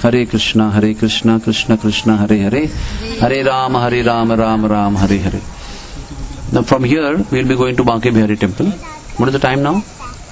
Hare Krishna, Krishna Krishna, Hare Hare, Hare Rama, Rama Rama, Hare Hare. Now from here we will be going to Banke Bihari temple. What is the time now?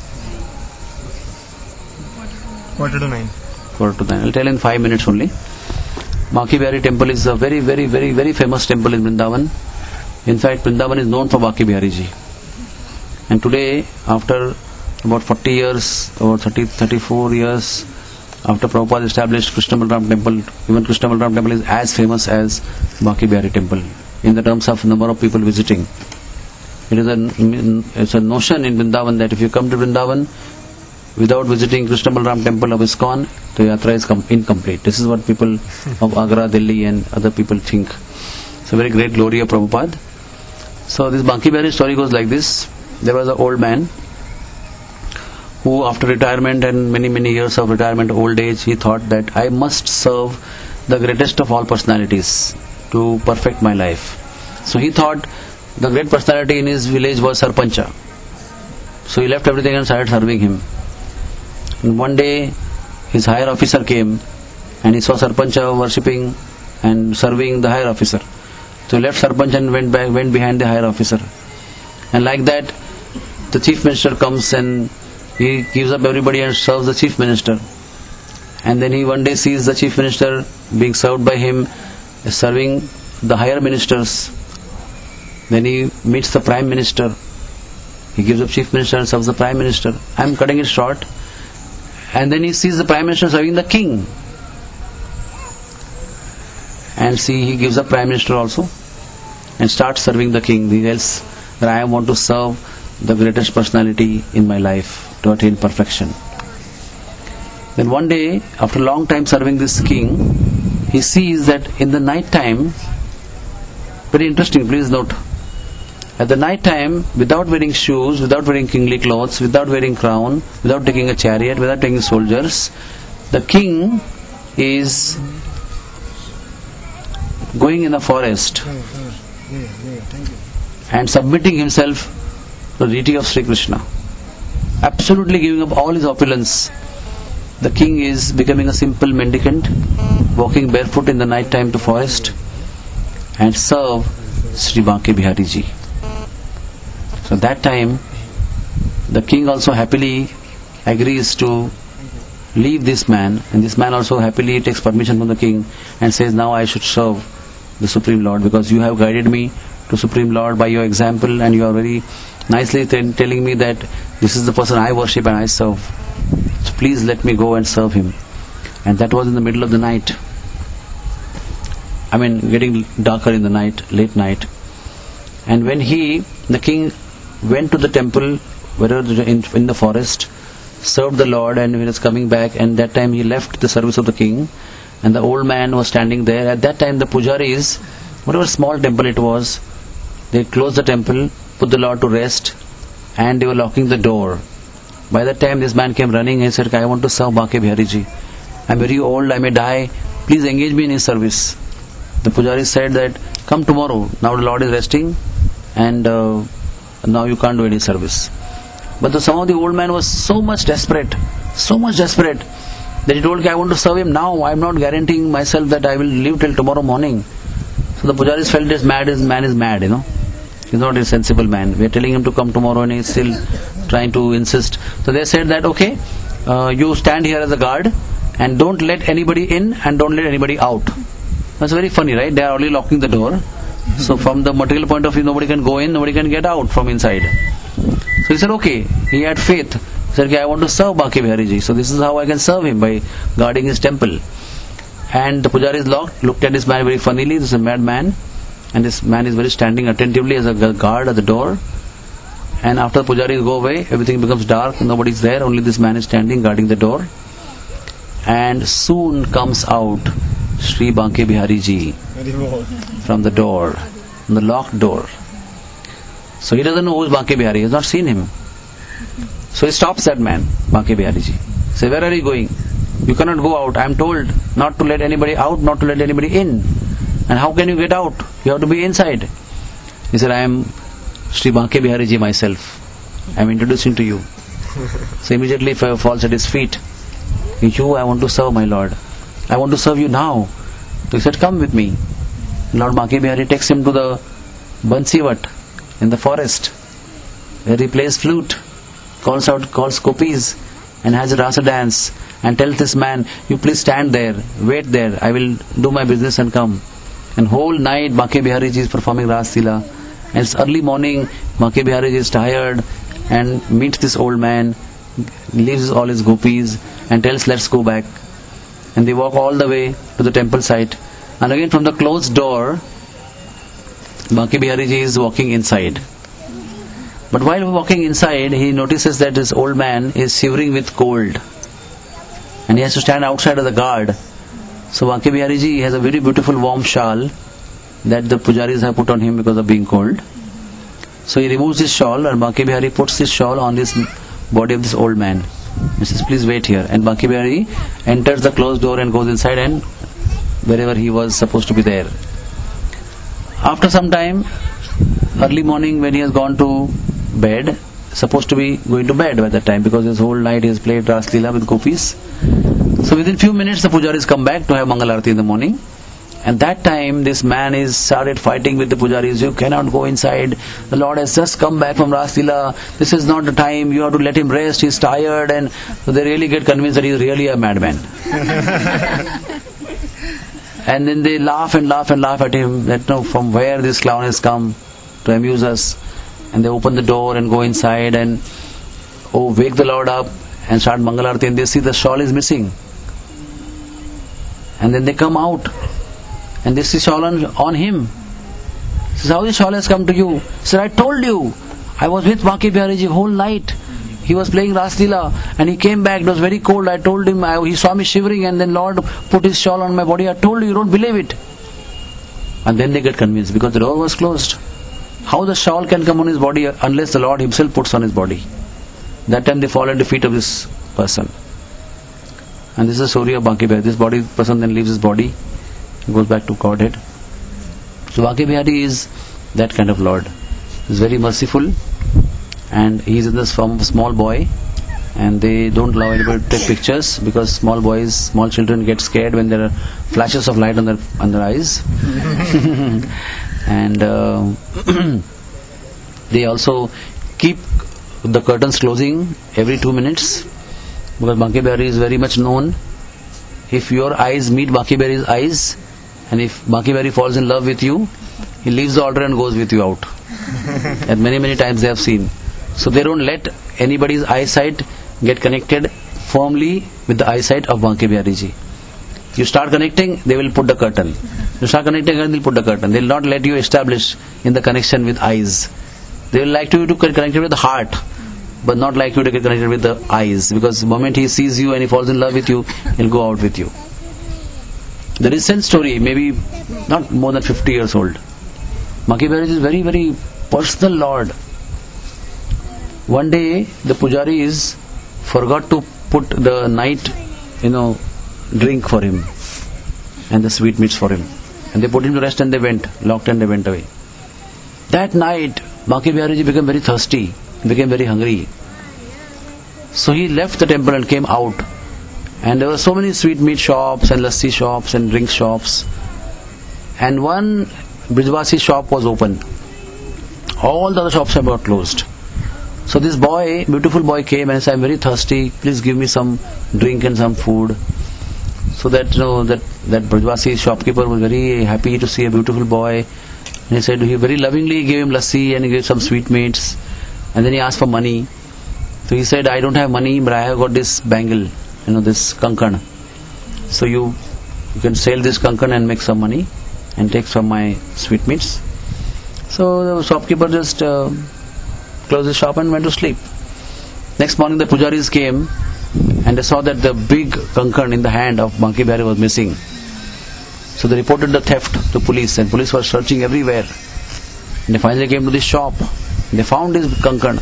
8:45. 8:45. I will tell in 5 minutes only. Banke Bihari temple is a very, very, very, very famous temple in Vrindavan. In fact, Vrindavan is known for Banke Bihari ji. And today, after about 40 years or 34 years after Prabhupada established Krishna Balaram temple, even Krishna Balaram temple is as famous as Banke Bihari temple in the terms of number of people visiting. It's a notion in Vrindavan that if you come to Vrindavan without visiting Krishna Balaram temple of ISKCON, the yatra is incomplete. This is what people of Agra, Delhi and other people think. It's a very great glory of Prabhupada. So this Banke Bihari story goes like this. There was an old man who, after retirement and many years of retirement, old age, he thought that I must serve the greatest of all personalities to perfect my life. So he thought the great personality in his village was Sarpancha. So he left everything and started serving him. And one day his higher officer came and he saw Sarpancha worshipping and serving the higher officer. So he left Sarpancha and went behind the higher officer. And like that, the chief minister comes and he gives up everybody and serves the chief minister. And then he one day sees the chief minister being served by him, serving the higher ministers. Then he meets the prime minister. He gives up chief minister and serves the prime minister. I am cutting it short. And then he sees the prime minister serving the king. And see, he gives up prime minister also and starts serving the king. He tells that I want to serve the greatest personality in my life to attain perfection. Then one day, after a long time serving this king, he sees that in the night time, very interesting, please note, at the night time, without wearing shoes, without wearing kingly clothes, without wearing crown, without taking a chariot, without taking soldiers, the king is going in the forest and submitting himself to the deity of Sri Krishna, absolutely giving up all his opulence. The king is becoming a simple mendicant, walking barefoot in the night time to forest and serve Sri Banke Bihari ji. So that time the king also happily agrees to leave this man, and this man also happily takes permission from the king and says, now I should serve the Supreme Lord, because you have guided me to Supreme Lord by your example, and you are very nicely telling me that this is the person I worship and I serve. So please let me go and serve him. And that was in the middle of the night. I mean, getting darker in the night, late night. And when the king went to the temple, wherever in the forest, served the Lord, and when he was coming back, and that time he left the service of the king, and the old man was standing there. At that time the pujaris, whatever small temple it was, they closed the temple, put the Lord to rest, and they were locking the door. By that time this man came running and said, I want to serve Banke Bihari ji. I am very old, I may die, please engage me in his service. The pujari said that, come tomorrow, now the Lord is resting, and now you can't do any service. But somehow the old man was so much desperate, that he told, I want to serve him now, I am not guaranteeing myself that I will live till tomorrow morning. So the pujaris felt this man is mad, He's not a sensible man. We are telling him to come tomorrow and he's still trying to insist. So they said that, okay, you stand here as a guard and don't let anybody in and don't let anybody out. That's very funny, right? They are only locking the door. So from the material point of view, nobody can go in, nobody can get out from inside. So he said, okay, he had faith. He said, okay, I want to serve Banke Bihari ji. So this is how I can serve him, by guarding his temple. And the pujaris looked at this man very funnily. This is a mad man. And this man is very standing attentively as a guard at the door. And after the pujaris go away, everything becomes dark, nobody is there, only this man is standing guarding the door. And soon comes out Sri Banke Bihari ji from the door, from the locked door. So he doesn't know who is Banke Bihari, he has not seen him. So he stops that man, Banke Bihari ji. Say, where are you going? You cannot go out. I am told not to let anybody out, not to let anybody in. And how can you get out? You have to be inside. He said, I am Sri Banke Bihari ji myself. I am introducing to you. So immediately falls at his feet. You, I want to serve my Lord. I want to serve you now. So he said, come with me. Lord Banke Bihari takes him to the Bansivat in the forest, where he plays flute, calls gopis, and has a rasa dance, and tells this man, you please stand there, wait there, I will do my business and come. And whole night Banke Bihari ji is performing Ras Leela. And it's early morning, Banke Bihari ji is tired and meets this old man, leaves all his gopis and tells, let's go back. And they walk all the way to the temple site. And again from the closed door, Banke Bihari ji is walking inside. But while walking inside, he notices that this old man is shivering with cold. And he has to stand outside of the guard. So Banke Bihari ji has a very beautiful warm shawl that the pujaris have put on him because of being cold. So he removes his shawl, and Banke Bihari puts his shawl on this body of this old man. He says, please wait here. And Banke Bihari enters the closed door and goes inside, and wherever he was supposed to be there. After some time, early morning when he has gone to bed, supposed to be going to bed by that time, because his whole night he has played Ras Leela with gopis. So within few minutes the pujaris come back to have Mangal Arati in the morning. And that time this man is started fighting with the pujaris. You cannot go inside. The Lord has just come back from Ras Leela. This is not the time. You have to let him rest. He is tired. And so they really get convinced that he is really a madman. And then they laugh and laugh and laugh at him, that no, from where this clown has come to amuse us. And they open the door and go inside and wake the Lord up and start Mangal Arati, and they see the shawl is missing. And then they come out and they see shawl on him. He says, how the shawl has come to you? He said, I told you, I was with Banke Bihari ji whole night. He was playing Ras Leela and he came back. It was very cold. I told him, he saw me shivering, and then Lord put his shawl on my body. I told you, you don't believe it. And then they get convinced, because the door was closed. How the shawl can come on his body unless the Lord himself puts on his body? That time they fall at the feet of this person. And this is the story of Banke Bihari. This person then leaves his body and goes back to Godhead. So Banke Bihari is that kind of Lord. He is very merciful, and he is in this form of a small boy, and they don't allow anybody to take pictures, because small children get scared when there are flashes of light on their eyes. And they also keep the curtains closing every 2 minutes, because Banke Bihari is very much known. If your eyes meet Banke Bihari's eyes, and if Banke Bihari falls in love with you, he leaves the altar and goes with you out. And many times they have seen. So they don't let anybody's eyesight get connected firmly with the eyesight of Banke Bihari ji. You start connecting, they will put the curtain. You start connecting again, they'll put the curtain. They will not let you establish in the connection with eyes. They will like you to get connected with the heart, but not like you to get connected with the eyes, because the moment he sees you and he falls in love with you, he'll go out with you. The recent story, maybe not more than 50 years old. Banke Bihari is very personal Lord. One day the pujaris forgot to put the night, drink for him and the sweetmeats for him, and they put him to rest and they went, locked, and they went away. That night Banke Bihari ji became very thirsty, became very hungry. So he left the temple and came out, and there were so many sweetmeat shops and lassi shops and drink shops, and one Brijvasi shop was open. All the other shops were closed. So this beautiful boy came and said, I'm very thirsty, please give me some drink and some food. So that Brijvasi shopkeeper was very happy to see a beautiful boy, and he said, he very lovingly gave him lassi and he gave some sweetmeats, and then he asked for money. So he said, I don't have money, but I have got this bangle, this kankan. So you can sell this kankan and make some money and take some of my sweetmeats. So the shopkeeper just closed his shop and went to sleep. Next morning the pujaris came and they saw that the big kankan in the hand of Banke Bihari was missing. So they reported the theft to police, and police were searching everywhere. And they finally came to this shop. They found his kankan.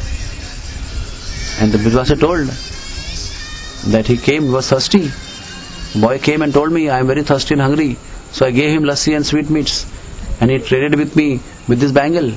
And the Brijvasi told that he was thirsty. The boy came and told me, I am very thirsty and hungry. So I gave him lassi and sweetmeats, and he traded with me with this bangle.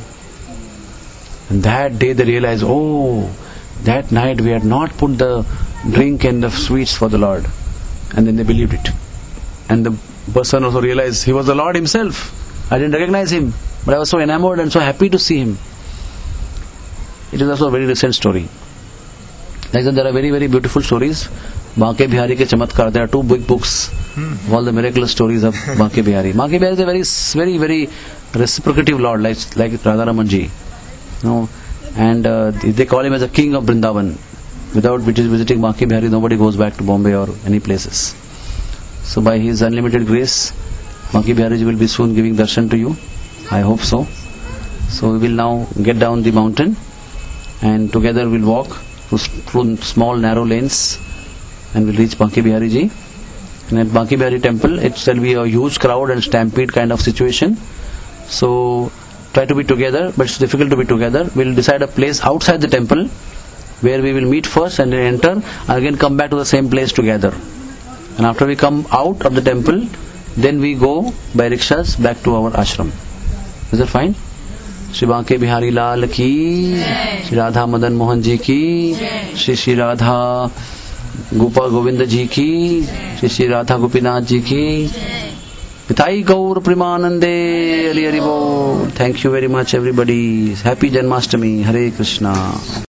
And that day they realized, that night we had not put the drink and the sweets for the Lord. And then they believed it. And the person also realized he was the Lord himself. I didn't recognize him, but I was so enamored and so happy to see him. It is also a very recent story. Like that, there are very, very beautiful stories. Banke Bihari ke Chamatkar. There are 2 big books of all the miraculous stories of Banke Bihari. Banke Bihari is a very, very reciprocative Lord, like Radharaman ji. And they call him as a king of Vrindavan. Without visiting Banke Bihari, nobody goes back to Bombay or any places. So by his unlimited grace, Banke Bihari ji will be soon giving darshan to you. I hope so. So we will now get down the mountain, and together we'll walk through small narrow lanes, and we'll reach Banke Bihari ji. And at Banke Bihari temple, it shall be a huge crowd and stampede kind of situation. So try to be together, but it's difficult to be together. We'll decide a place outside the temple where we will meet first and then enter, and again come back to the same place together. And after we come out of the temple, then we go by rickshaws back to our ashram. Is that fine? Shri Banke Bihari Lal ki, Shri Radha Madan Mohan ji ki, Shri Radha Gopal Govinda ji ki, Shri Radha Gopinath ji ki. Pitai Gaur Primanande, Hari Hari Bol. Thank you very much everybody. Happy Janmashtami. Hare Krishna.